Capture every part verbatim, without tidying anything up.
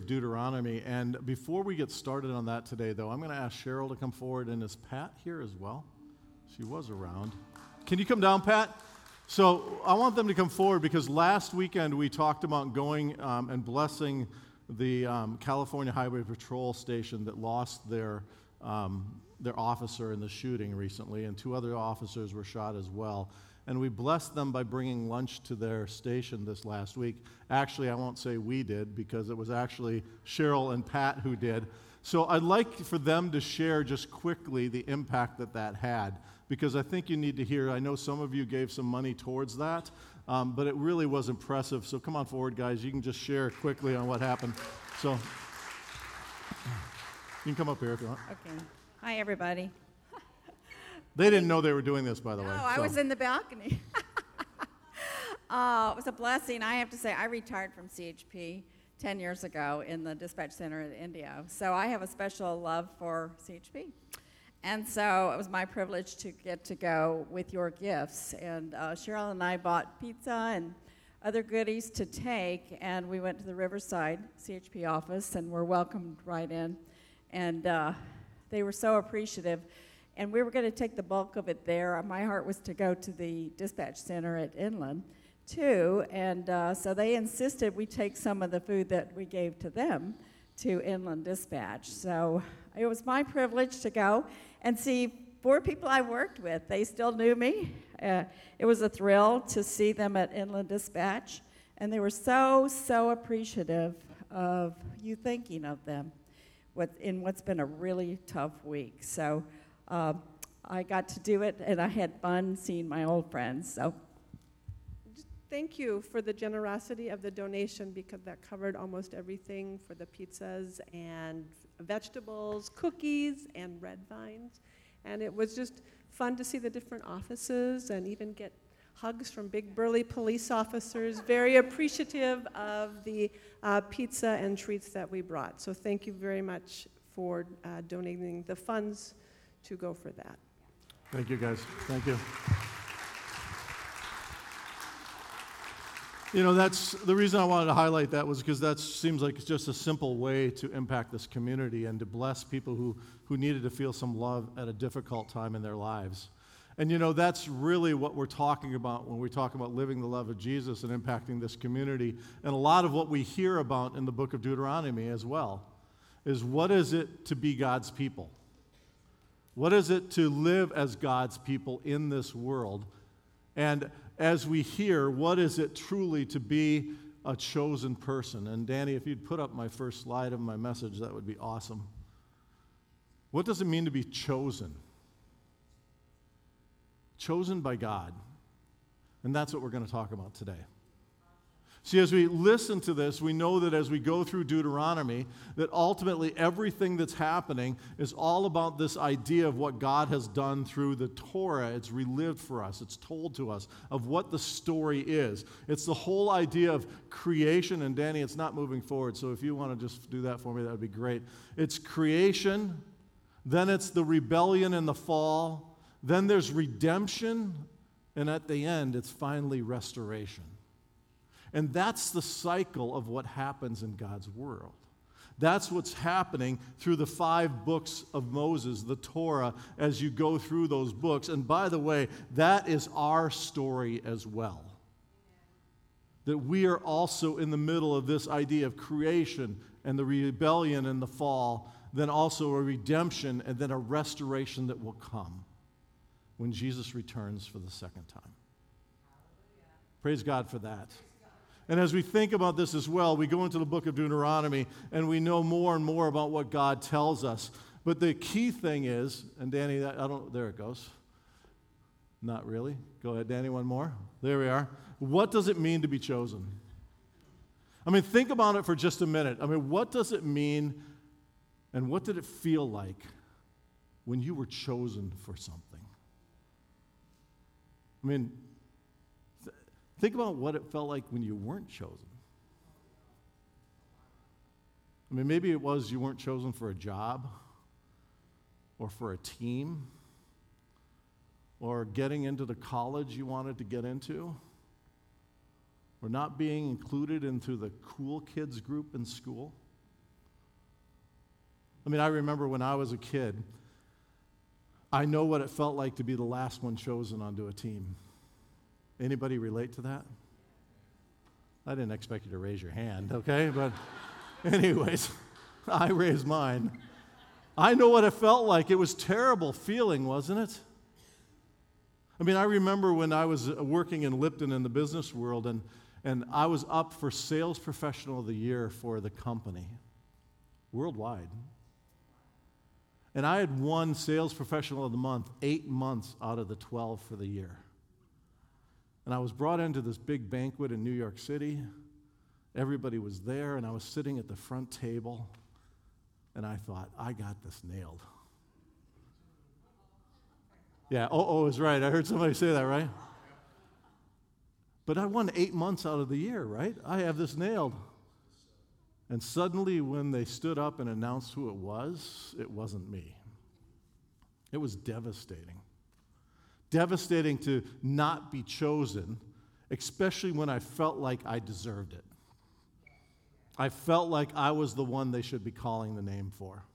of Deuteronomy. And before we get started on that today, though, I'm going to ask Cheryl to come forward. And is Pat here as well? She was around. Can you come down, Pat? So I want them to come forward because last weekend we talked about going um, and blessing the um, California Highway Patrol station that lost their um, their officer in the shooting recently, and two other officers were shot as well. And we blessed them by bringing lunch to their station this last week. Actually, I won't say we did because it was actually Cheryl and Pat who did. So I'd like for them to share just quickly the impact that that had, because I think you need to hear. I know some of you gave some money towards that, um, but it really was impressive. So come on forward, guys. You can just share quickly on what happened. So you can come up here if you want. Okay. Hi, everybody. They didn't know they were doing this, by the no, way. No, I so. was in the balcony. uh, it was a blessing. I have to say, I retired from C H P ten years ago in the dispatch center in Indio. So I have a special love for C H P. And so it was my privilege to get to go with your gifts. And uh, Cheryl and I bought pizza and other goodies to take, and we went to the Riverside C H P office and were welcomed right in. And uh, they were so appreciative. And we were going to take the bulk of it there. My heart was to go to the dispatch center at Inland, too. And uh, so they insisted we take some of the food that we gave to them to Inland Dispatch. So it was my privilege to go and see four people I worked with. They still knew me. Uh, it was a thrill to see them at Inland Dispatch. And they were so, so appreciative of you thinking of them what, in what's been a really tough week. So uh, I got to do it, and I had fun seeing my old friends. So thank you for the generosity of the donation, because that covered almost everything for the pizzas and vegetables, cookies, and red vines. And it was just fun to see the different offices and even get hugs from big burly police officers, very appreciative of the uh, pizza and treats that we brought. So thank you very much for uh, donating the funds to go for that. Thank you, guys. Thank you. You know, that's the reason I wanted to highlight that was because that seems like it's just a simple way to impact this community and to bless people who, who needed to feel some love at a difficult time in their lives. And, you know, that's really what we're talking about when we talk about living the love of Jesus and impacting this community. And a lot of what we hear about in the book of Deuteronomy as well is what is it to be God's people? What is it to live as God's people in this world? And as we hear, what is it truly to be a chosen person? And Danny, if you'd put up my first slide of my message, that would be awesome. What does it mean to be chosen? Chosen by God. And that's what we're going to talk about today. See, as we listen to this, we know that as we go through Deuteronomy, that ultimately everything that's happening is all about this idea of what God has done through the Torah. It's relived for us. It's told to us of what the story is. It's the whole idea of creation. And Danny, it's not moving forward, so if you want to just do that for me, that would be great. It's creation, then it's the rebellion and the fall, then there's redemption, and at the end, it's finally restoration. And that's the cycle of what happens in God's world. That's what's happening through the five books of Moses, the Torah, as you go through those books. And by the way, that is our story as well. That we are also in the middle of this idea of creation and the rebellion and the fall, then also a redemption and then a restoration that will come when Jesus returns for the second time. Praise God for that. And as we think about this as well, we go into the book of Deuteronomy and we know more and more about what God tells us. But the key thing is, and Danny, I don't, there it goes. Not really. Go ahead, Danny, one more. There we are. What does it mean to be chosen? I mean, think about it for just a minute. I mean, what does it mean and what did it feel like when you were chosen for something? I mean, th- think about what it felt like when you weren't chosen. I mean, maybe it was you weren't chosen for a job or for a team or getting into the college you wanted to get into or not being included into the cool kids group in school. I mean, I remember when I was a kid, I know what it felt like to be the last one chosen onto a team. Anybody relate to that? I didn't expect you to raise your hand, okay? But anyways, I raised mine. I know what it felt like. It was a terrible feeling, wasn't it? I mean, I remember when I was working in Lipton in the business world, and, and I was up for Sales Professional of the Year for the company, worldwide. And I had won Sales Professional of the Month eight months out of the twelve for the year. And I was brought into this big banquet in New York City. Everybody was there, and I was sitting at the front table, and I thought, I got this nailed. Yeah, oh, is right. I heard somebody say that, right? But I won eight months out of the year, right? I have this nailed. And suddenly, when they stood up and announced who it was, it wasn't me. It was devastating. Devastating to not be chosen, especially when I felt like I deserved it. I felt like I was the one they should be calling the name for.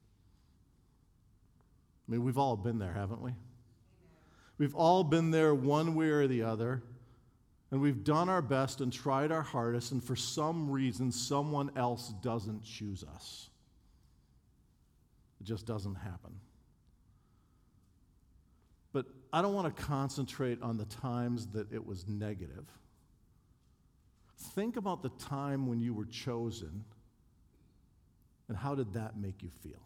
I mean, we've all been there, haven't we? We've all been there one way or the other, and we've done our best and tried our hardest, and for some reason, someone else doesn't choose us. It just doesn't happen. But I don't want to concentrate on the times that it was negative. Think about the time when you were chosen, and how did that make you feel?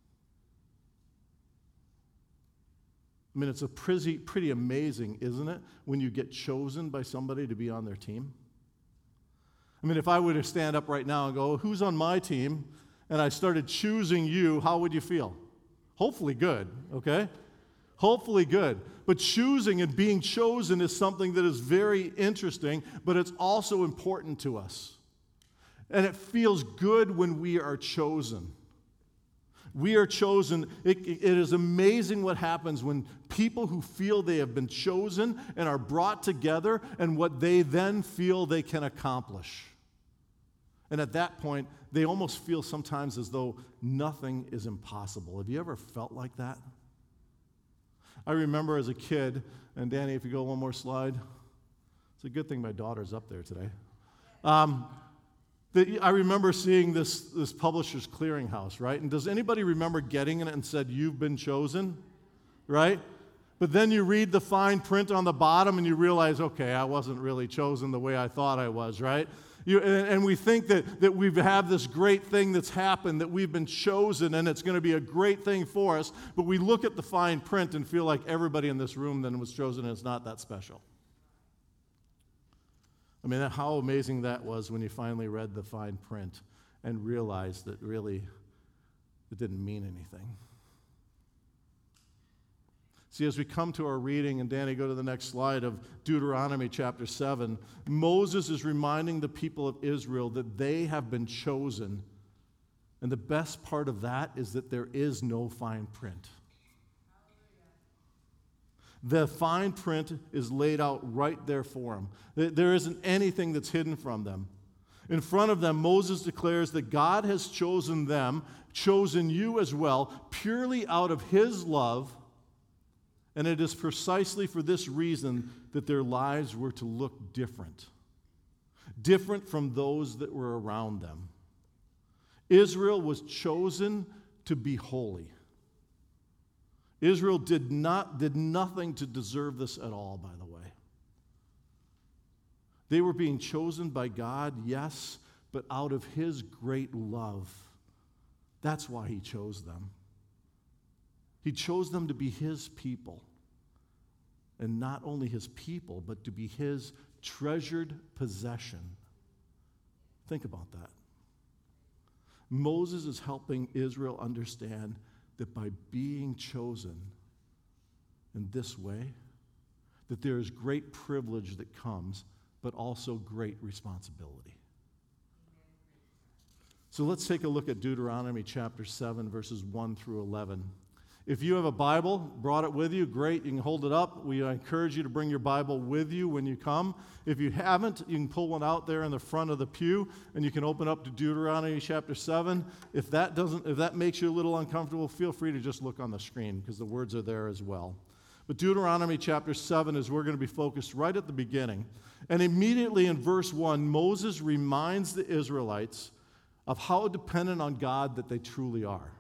I mean, it's a pretty, pretty amazing, isn't it, when you get chosen by somebody to be on their team? I mean, if I were to stand up right now and go, who's on my team, and I started choosing you, how would you feel? Hopefully good, okay? Hopefully good. But choosing and being chosen is something that is very interesting, but it's also important to us. And it feels good when we are chosen. We are chosen. It, it is amazing what happens when people who feel they have been chosen and are brought together and what they then feel they can accomplish. And at that point, they almost feel sometimes as though nothing is impossible. Have you ever felt like that? I remember as a kid, and Danny, if you go one more slide. It's a good thing my daughter's up there today. Um, the, I remember seeing this, this Publishers Clearinghouse, right? And does anybody remember getting it and said, you've been chosen, right? But then you read the fine print on the bottom and you realize, okay, I wasn't really chosen the way I thought I was, right? You, and, and we think that, that we have this great thing that's happened, that we've been chosen, and it's going to be a great thing for us, but we look at the fine print and feel like everybody in this room then was chosen and it's not that special. I mean, how amazing that was when you finally read the fine print and realized that really it didn't mean anything. See, as we come to our reading, and Danny, go to the next slide, of Deuteronomy chapter seven, Moses is reminding the people of Israel that they have been chosen. And the best part of that is that there is no fine print. The fine print is laid out right there for them. There isn't anything that's hidden from them. In front of them, Moses declares that God has chosen them, chosen you as well, purely out of his love. And it is precisely for this reason that their lives were to look different, different from those that were around them. Israel was chosen to be holy. Israel did not did nothing to deserve this at all, by the way. They were being chosen by God, yes, but out of his great love. That's why he chose them. He chose them to be his people. And not only his people, but to be his treasured possession. Think about that. Moses is helping Israel understand that by being chosen in this way, that there is great privilege that comes, but also great responsibility. So let's take a look at Deuteronomy chapter seven, verses one through eleven. If you have a Bible, brought it with you, great, you can hold it up. We encourage you to bring your Bible with you when you come. If you haven't, you can pull one out there in the front of the pew, and you can open up to Deuteronomy chapter seven. If that doesn't, if that makes you a little uncomfortable, feel free to just look on the screen, because the words are there as well. But Deuteronomy chapter seven is where we're going to be focused right at the beginning. And immediately in verse one, Moses reminds the Israelites of how dependent on God that they truly are.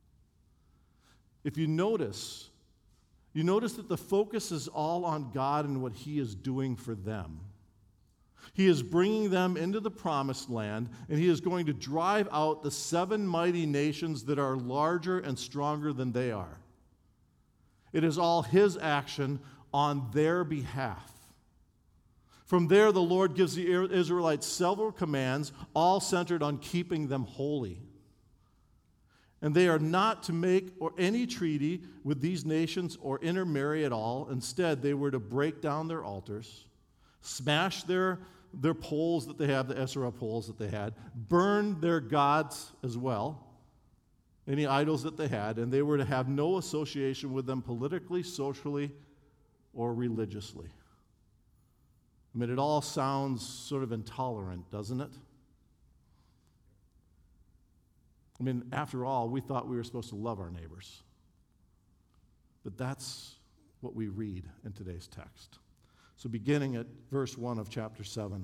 If you notice, you notice that the focus is all on God and what He is doing for them. He is bringing them into the promised land, and He is going to drive out the seven mighty nations that are larger and stronger than they are. It is all His action on their behalf. From there, the Lord gives the Israelites several commands, all centered on keeping them holy. And they are not to make or any treaty with these nations or intermarry at all. Instead, they were to break down their altars, smash their, their poles that they have, the Asherah poles that they had, burn their gods as well, any idols that they had, and they were to have no association with them politically, socially, or religiously. I mean, it all sounds sort of intolerant, doesn't it? I mean, after all, we thought we were supposed to love our neighbors. But that's what we read in today's text. So beginning at verse one of chapter seven.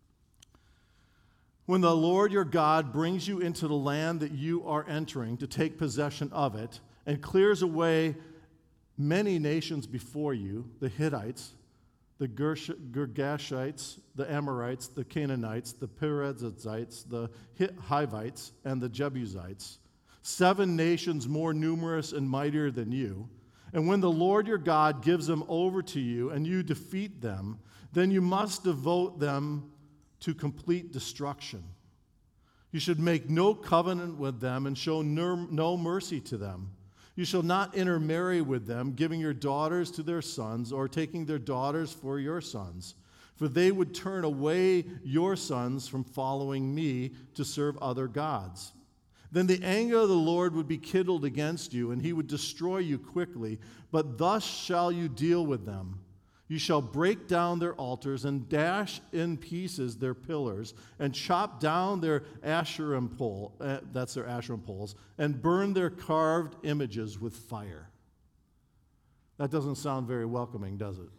When the Lord your God brings you into the land that you are entering to take possession of it, and clears away many nations before you, the Hittites, the Girgashites, the Amorites, the Canaanites, the Perizzites, the Hivites, and the Jebusites, seven nations more numerous and mightier than you. And when the Lord your God gives them over to you and you defeat them, then you must devote them to complete destruction. You should make no covenant with them and show no mercy to them. You shall not intermarry with them, giving your daughters to their sons, or taking their daughters for your sons, for they would turn away your sons from following me to serve other gods. Then the anger of the Lord would be kindled against you, and He would destroy you quickly, but thus shall you deal with them. You shall break down their altars and dash in pieces their pillars and chop down their Asherim pole, uh, that's their Asherim poles, and burn their carved images with fire. That doesn't sound very welcoming, does it?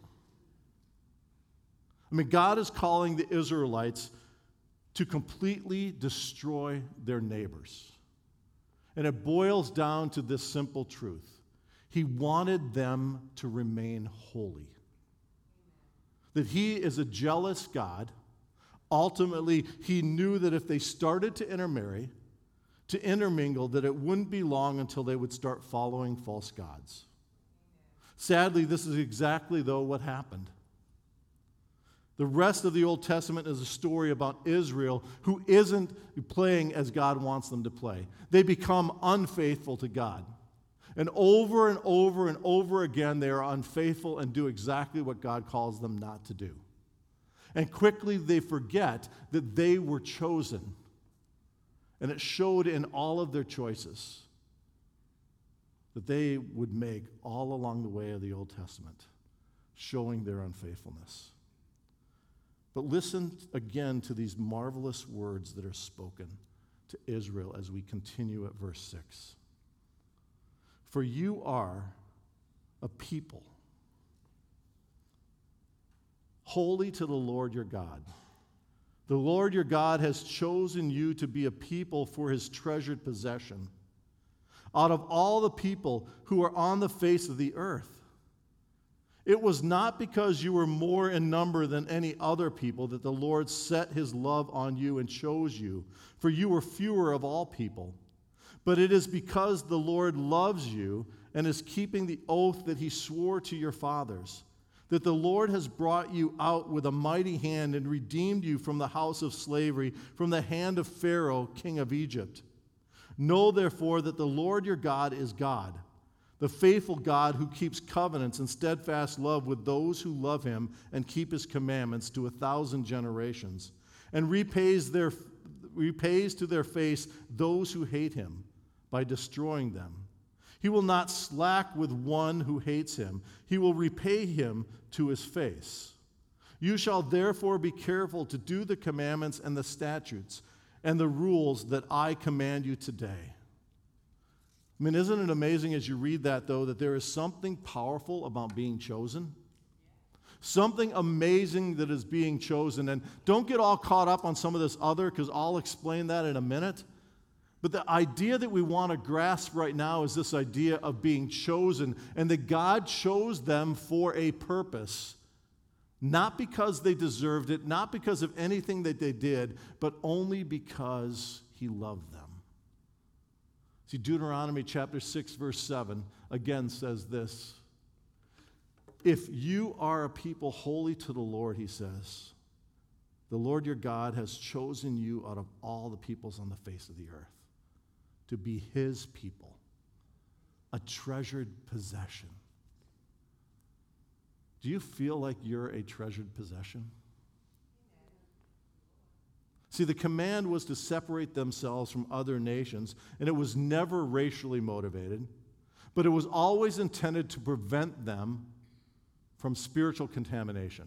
I mean, God is calling the Israelites to completely destroy their neighbors. And it boils down to this simple truth. He wanted them to remain holy. That He is a jealous God. Ultimately, He knew that if they started to intermarry, to intermingle, that it wouldn't be long until they would start following false gods. Sadly, this is exactly, though, what happened. The rest of the Old Testament is a story about Israel who isn't playing as God wants them to play. They become unfaithful to God. And over and over and over again, they are unfaithful and do exactly what God calls them not to do. And quickly they forget that they were chosen. And it showed in all of their choices that they would make all along the way of the Old Testament, showing their unfaithfulness. But listen again to these marvelous words that are spoken to Israel as we continue at verse six. For you are a people holy to the Lord your God. The Lord your God has chosen you to be a people for His treasured possession out of all the people who are on the face of the earth. It was not because you were more in number than any other people that the Lord set His love on you and chose you, for you were fewer of all people. But it is because the Lord loves you and is keeping the oath that He swore to your fathers, that the Lord has brought you out with a mighty hand and redeemed you from the house of slavery, from the hand of Pharaoh, king of Egypt. Know therefore that the Lord your God is God, the faithful God who keeps covenants and steadfast love with those who love Him and keep His commandments to a thousand generations, and repays their repays to their face those who hate Him by destroying them. He will not slack with one who hates him. He will repay him to his face. You shall therefore be careful to do the commandments and the statutes and the rules that I command you today. I mean, isn't it amazing as you read that, though, that there is something powerful about being chosen? Something amazing that is being chosen. And don't get all caught up on some of this other, because I'll explain that in a minute. But the idea that we want to grasp right now is this idea of being chosen, and that God chose them for a purpose, not because they deserved it, not because of anything that they did, but only because he loved them. See, Deuteronomy chapter six, verse seven, again says this. If you are a people holy to the Lord, he says, the Lord your God has chosen you out of all the peoples on the face of the earth to be his people, a treasured possession. Do you feel like you're a treasured possession? See, the command was to separate themselves from other nations, and it was never racially motivated, but it was always intended to prevent them from spiritual contamination.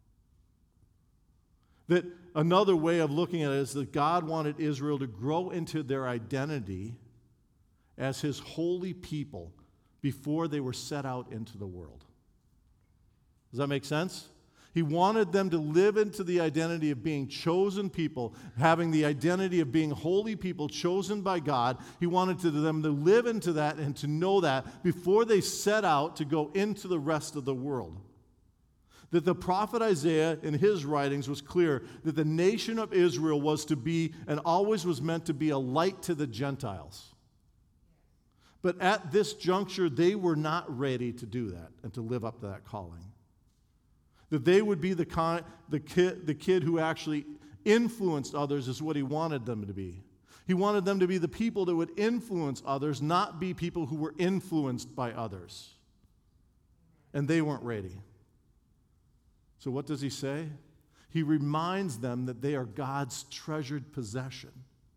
That another way of looking at it is that God wanted Israel to grow into their identity as his holy people before they were set out into the world. Does that make sense? He wanted them to live into the identity of being chosen people, having the identity of being holy people chosen by God. He wanted to them to live into that and to know that before they set out to go into the rest of the world. That the prophet Isaiah in his writings was clear that the nation of Israel was to be and always was meant to be a light to the Gentiles. But at this juncture, they were not ready to do that and to live up to that calling. That they would be the, con- the, kid, the kid who actually influenced others is what he wanted them to be. He wanted them to be the people that would influence others, not be people who were influenced by others. And they weren't ready. So what does he say? He reminds them that they are God's treasured possession.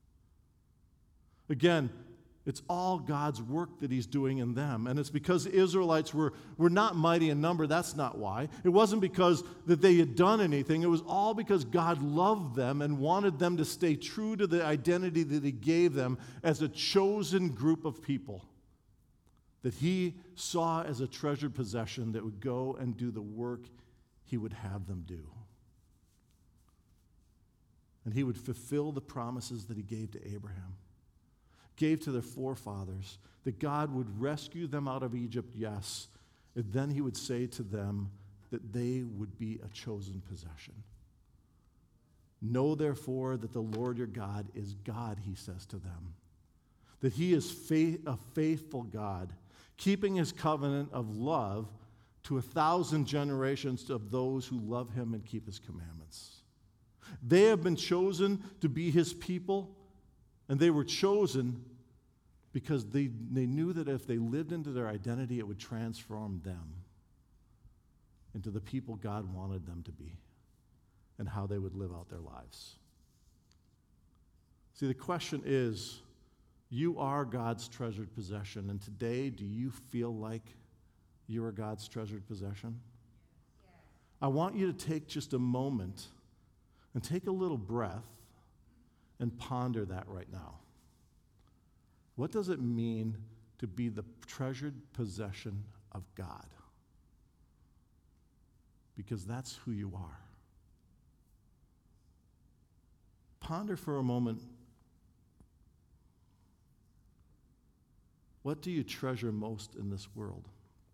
Again, it's all God's work that he's doing in them. And it's because the Israelites were, were not mighty in number. That's not why. It wasn't because that they had done anything. It was all because God loved them and wanted them to stay true to the identity that he gave them as a chosen group of people that he saw as a treasured possession that would go and do the work he would have them do. And he would fulfill the promises that he gave to Abraham, gave to their forefathers, that God would rescue them out of Egypt, yes, and then he would say to them that they would be a chosen possession. Know therefore that the Lord your God is God, he says to them, that he is faith, a faithful God, keeping his covenant of love to a thousand generations of those who love him and keep his commandments. They have been chosen to be his people, and they were chosen because they, they knew that if they lived into their identity, it would transform them into the people God wanted them to be and how they would live out their lives. See, the question is, you are God's treasured possession, and today, do you feel like you are God's treasured possession? I want you to take just a moment and take a little breath and ponder that right now. What does it mean to be the treasured possession of God? Because that's who you are. Ponder for a moment. What do you treasure most in this world?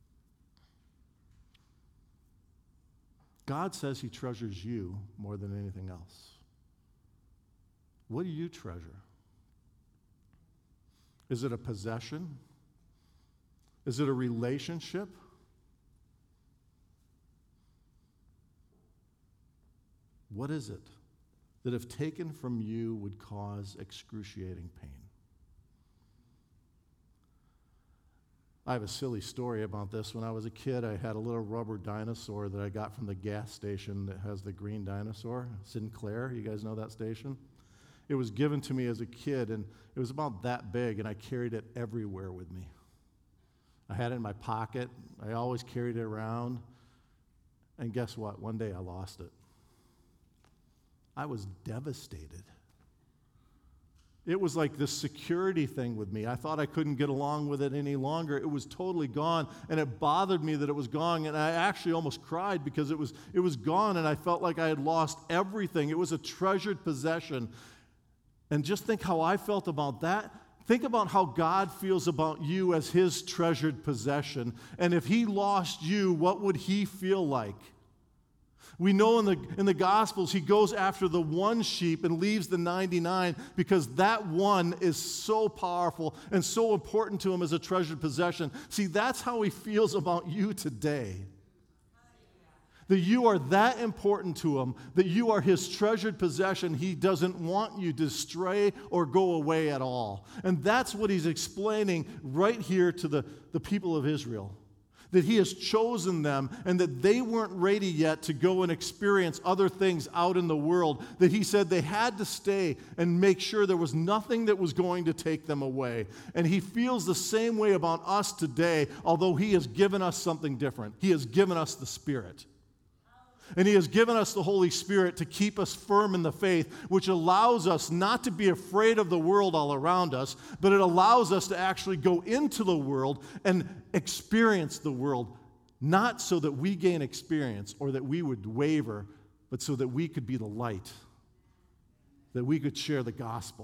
God says he treasures you more than anything else. What do you treasure? Is it a possession? Is it a relationship? What is it that, if taken from you, would cause excruciating pain? I have a silly story about this. When I was a kid, I had a little rubber dinosaur that I got from the gas station that has the green dinosaur, Sinclair. You guys know that station? It was given to me as a kid, and it was about that big, and I carried it everywhere with me. I had it in my pocket. I always carried it around. And guess what? One day I lost it. I was devastated. It was like this security thing with me. I thought I couldn't get along with it any longer. It was totally gone, and it bothered me that it was gone, and I actually almost cried because it was, it was gone, and I felt like I had lost everything. It was a treasured possession. And just think how I felt about that. Think about how God feels about you as his treasured possession. And if he lost you, what would he feel like? We know in the, in the Gospels, he goes after the one sheep and leaves the ninety-nine because that one is so powerful and so important to him as a treasured possession. See, that's how he feels about you today. That you are that important to him, that you are his treasured possession. He doesn't want you to stray or go away at all. And that's what he's explaining right here to the, the people of Israel. That he has chosen them and that they weren't ready yet to go and experience other things out in the world. That he said they had to stay and make sure there was nothing that was going to take them away. And he feels the same way about us today, although he has given us something different. He has given us the Spirit. And he has given us the Holy Spirit to keep us firm in the faith, which allows us not to be afraid of the world all around us, but it allows us to actually go into the world and experience the world, not so that we gain experience or that we would waver, but so that we could be the light, that we could share the gospel.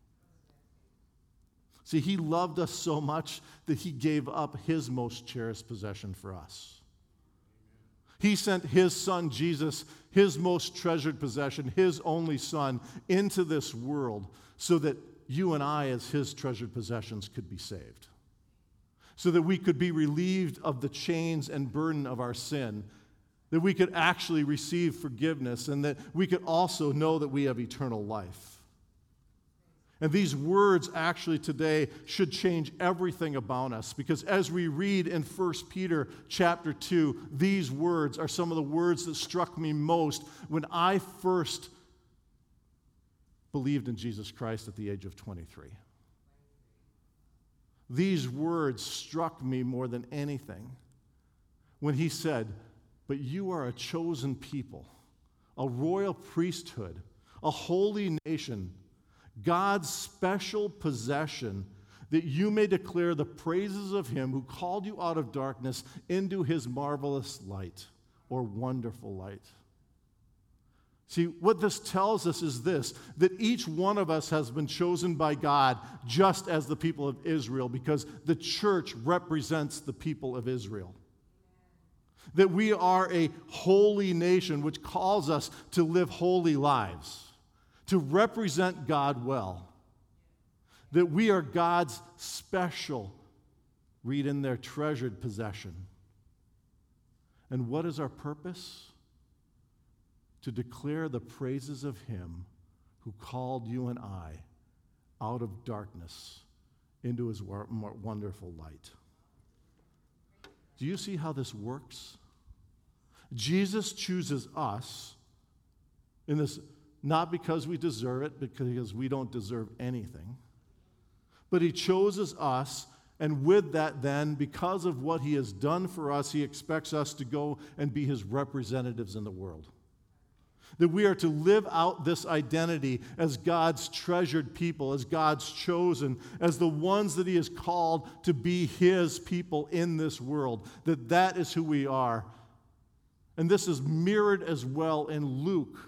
See, he loved us so much that he gave up his most cherished possession for us. He sent his son, Jesus, his most treasured possession, his only son, into this world so that you and I, as his treasured possessions, could be saved. So that we could be relieved of the chains and burden of our sin, that we could actually receive forgiveness, and that we could also know that we have eternal life. And these words actually today should change everything about us, because as we read in First Peter chapter two, these words are some of the words that struck me most when I first believed in Jesus Christ at the age of twenty-three. These words struck me more than anything when he said, "But you are a chosen people, a royal priesthood, a holy nation, God's special possession, that you may declare the praises of him who called you out of darkness into his marvelous light," or wonderful light. See, what this tells us is this, that each one of us has been chosen by God just as the people of Israel, because the church represents the people of Israel. That we are a holy nation, which calls us to live holy lives, to represent God well, that we are God's special, read in their treasured possession. And what is our purpose? To declare the praises of him who called you and I out of darkness into his wonderful light. Do you see how this works? Jesus chooses us in this, not because we deserve it, because we don't deserve anything. But he chooses us, and with that then, because of what he has done for us, he expects us to go and be his representatives in the world. That we are to live out this identity as God's treasured people, as God's chosen, as the ones that he has called to be his people in this world. That that is who we are. And this is mirrored as well in Luke.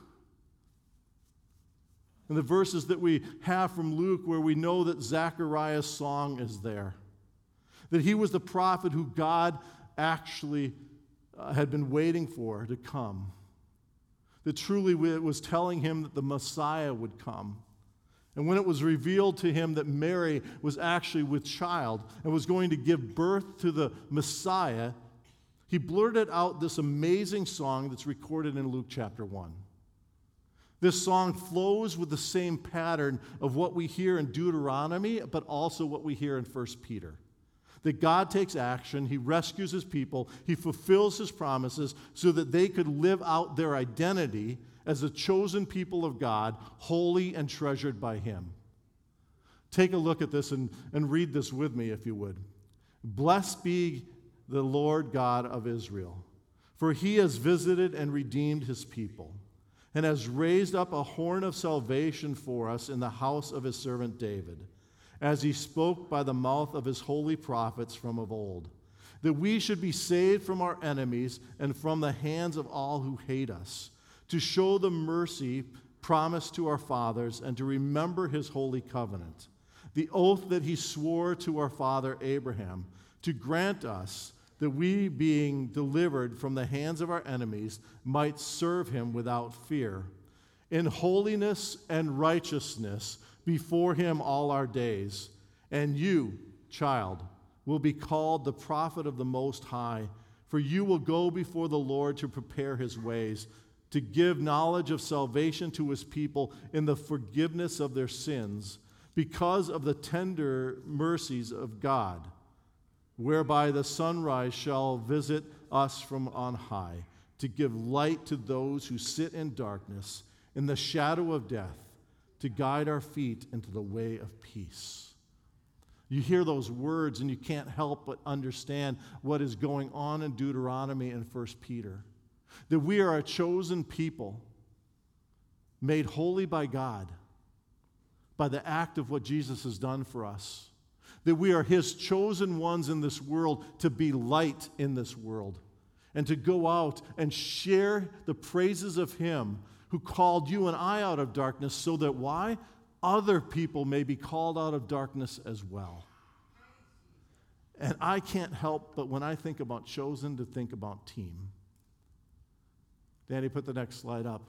In the verses that we have from Luke, where we know that Zechariah's song is there. That he was the prophet who God actually uh, had been waiting for to come. That truly it was telling him that the Messiah would come. And when it was revealed to him that Mary was actually with child and was going to give birth to the Messiah, he blurted out this amazing song that's recorded in Luke chapter one. This song flows with the same pattern of what we hear in Deuteronomy, but also what we hear in First Peter. That God takes action, he rescues his people, he fulfills his promises so that they could live out their identity as a chosen people of God, holy and treasured by him. Take a look at this and, and read this with me, if you would. Blessed be the Lord God of Israel, for he has visited and redeemed his people, and has raised up a horn of salvation for us in the house of his servant David, as he spoke by the mouth of his holy prophets from of old, that we should be saved from our enemies and from the hands of all who hate us, to show the mercy promised to our fathers and to remember his holy covenant, the oath that he swore to our father Abraham, to grant us that we, being delivered from the hands of our enemies, might serve him without fear, in holiness and righteousness before him all our days. And you, child, will be called the prophet of the Most High, for you will go before the Lord to prepare his ways, to give knowledge of salvation to his people in the forgiveness of their sins, because of the tender mercies of God, whereby the sunrise shall visit us from on high, to give light to those who sit in darkness, in the shadow of death, to guide our feet into the way of peace. You hear those words and you can't help but understand what is going on in Deuteronomy and First Peter. That we are a chosen people, made holy by God, by the act of what Jesus has done for us. That we are his chosen ones in this world to be light in this world and to go out and share the praises of him who called you and I out of darkness, so that why? Other people may be called out of darkness as well. And I can't help but when I think about chosen to think about team. Danny, put the next slide up.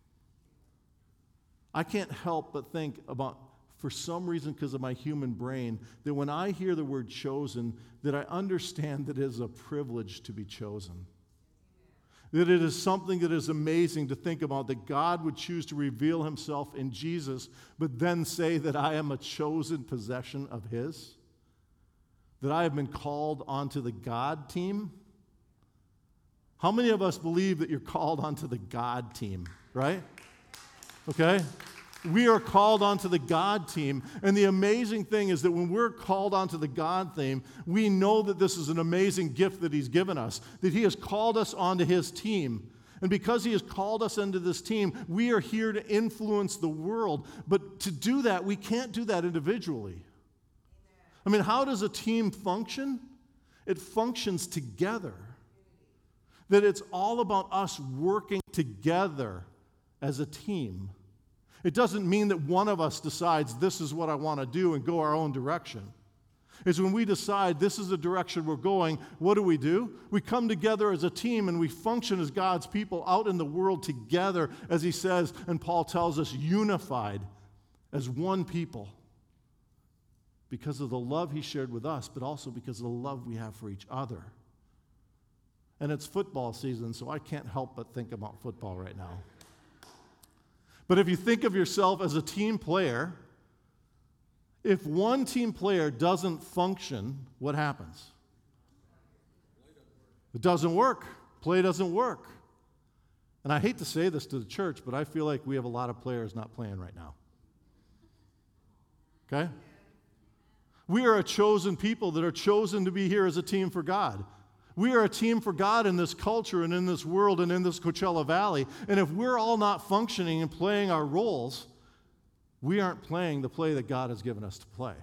I can't help but think about, for some reason, because of my human brain, that when I hear the word chosen, that I understand that it is a privilege to be chosen. That it is something that is amazing to think about, that God would choose to reveal himself in Jesus, but then say that I am a chosen possession of his. That I have been called onto the God team. How many of us believe that you're called onto the God team, right? Okay? We are called onto the God team, and the amazing thing is that when we're called onto the God team, we know that this is an amazing gift that he's given us, that he has called us onto his team. And because he has called us into this team, we are here to influence the world. But to do that, we can't do that individually. I mean, how does a team function? It functions together. That it's all about us working together as a team. It doesn't mean that one of us decides this is what I want to do and go our own direction. It's when we decide this is the direction we're going, what do we do? We come together as a team and we function as God's people out in the world together, as he says, and Paul tells us, unified as one people. Because of the love he shared with us, but also because of the love we have for each other. And it's football season, so I can't help but think about football right now. But if you think of yourself as a team player, if one team player doesn't function, what happens? It doesn't work. Play doesn't work. And I hate to say this to the church, but I feel like we have a lot of players not playing right now. Okay? We are a chosen people that are chosen to be here as a team for God. We are a team for God in this culture and in this world and in this Coachella Valley. And if we're all not functioning and playing our roles, we aren't playing the play that God has given us to play.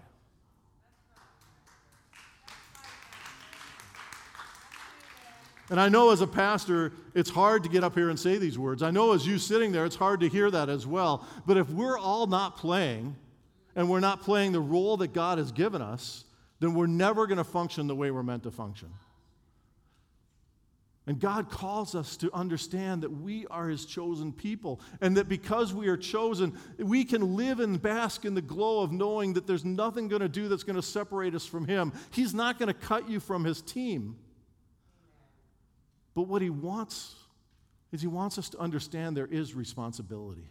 And I know as a pastor, it's hard to get up here and say these words. I know as you sitting there, it's hard to hear that as well. But if we're all not playing, and we're not playing the role that God has given us, then we're never going to function the way we're meant to function. And God calls us to understand that we are his chosen people, and that because we are chosen, we can live and bask in the glow of knowing that there's nothing going to do that's going to separate us from him. He's not going to cut you from his team. But what he wants is he wants us to understand there is responsibility.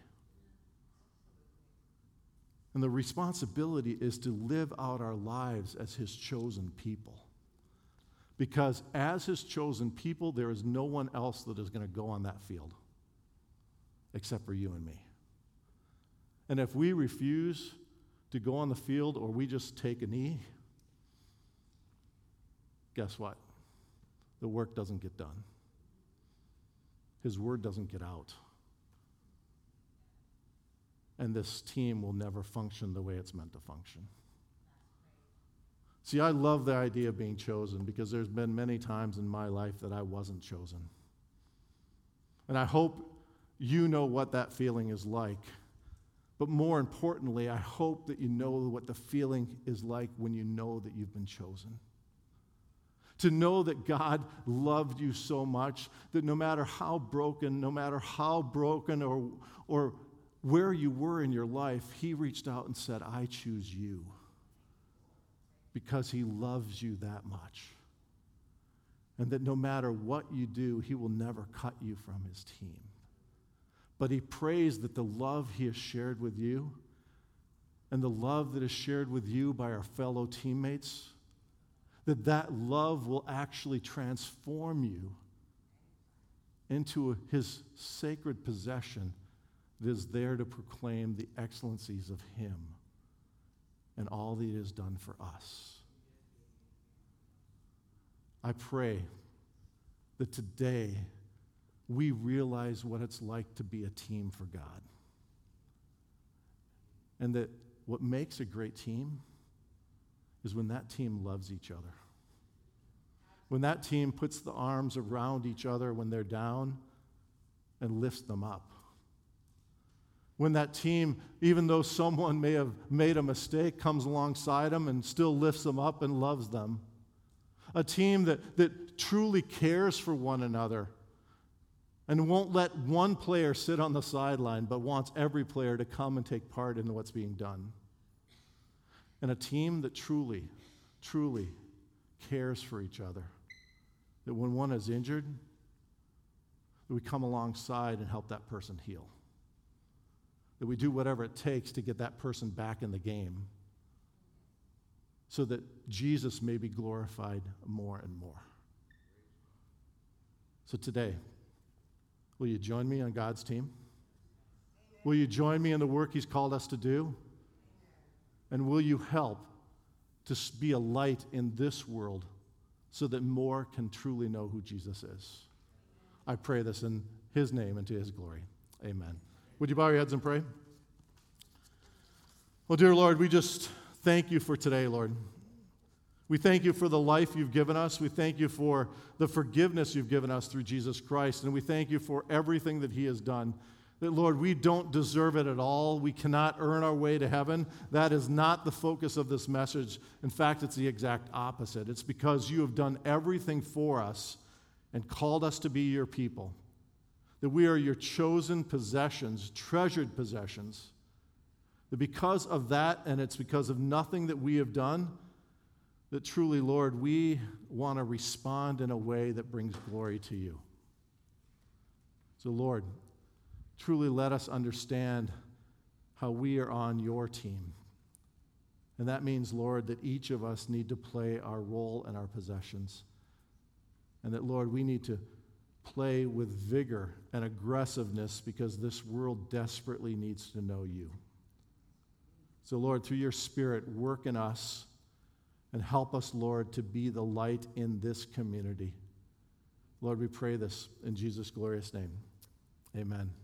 And the responsibility is to live out our lives as his chosen people. Because as his chosen people, there is no one else that is going to go on that field except for you and me. And if we refuse to go on the field, or we just take a knee, guess what? The work doesn't get done. His word doesn't get out. And this team will never function the way it's meant to function. See, I love the idea of being chosen because there's been many times in my life that I wasn't chosen. And I hope you know what that feeling is like. But more importantly, I hope that you know what the feeling is like when you know that you've been chosen. To know that God loved you so much that no matter how broken, no matter how broken or, or where you were in your life, He reached out and said, I choose you. Because He loves you that much. And that no matter what you do, He will never cut you from His team. But He prays that the love He has shared with you and the love that is shared with you by our fellow teammates, that that love will actually transform you into His sacred possession that is there to proclaim the excellencies of Him and all that He has done for us. I pray that today we realize what it's like to be a team for God. And that what makes a great team is when that team loves each other. When that team puts the arms around each other when they're down and lifts them up. When that team, even though someone may have made a mistake, comes alongside them and still lifts them up and loves them. A team that, that truly cares for one another and won't let one player sit on the sideline, but wants every player to come and take part in what's being done. And a team that truly, truly cares for each other. That when one is injured, that we come alongside and help that person heal. That we do whatever it takes to get that person back in the game so that Jesus may be glorified more and more. So today, will you join me on God's team? Will you join me in the work He's called us to do? And will you help to be a light in this world so that more can truly know who Jesus is? I pray this in His name and to His glory. Amen. Would you bow your heads and pray? Well, dear Lord, we just thank You for today, Lord. We thank You for the life You've given us. We thank You for the forgiveness You've given us through Jesus Christ. And we thank You for everything that He has done. That, Lord, we don't deserve it at all. We cannot earn our way to heaven. That is not the focus of this message. In fact, it's the exact opposite. It's because You have done everything for us and called us to be Your people. That we are Your chosen possessions, treasured possessions. That because of that, and it's because of nothing that we have done, that truly, Lord, we want to respond in a way that brings glory to You. So, Lord, truly let us understand how we are on Your team. And that means, Lord, that each of us need to play our role and our possessions. And that, Lord, we need to play with vigor and aggressiveness because this world desperately needs to know You. So, Lord, through Your Spirit, work in us and help us, Lord, to be the light in this community. Lord, we pray this in Jesus' glorious name. Amen.